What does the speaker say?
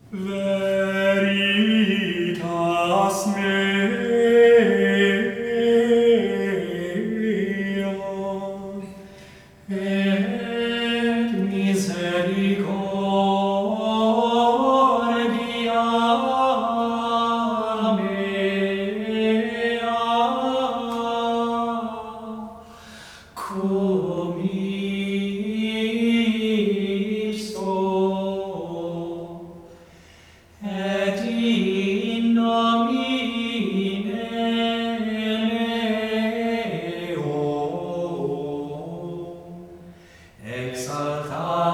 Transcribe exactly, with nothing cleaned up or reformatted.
Veritas mea, et misericordia mea, cum ipso et in nomine meo exaltata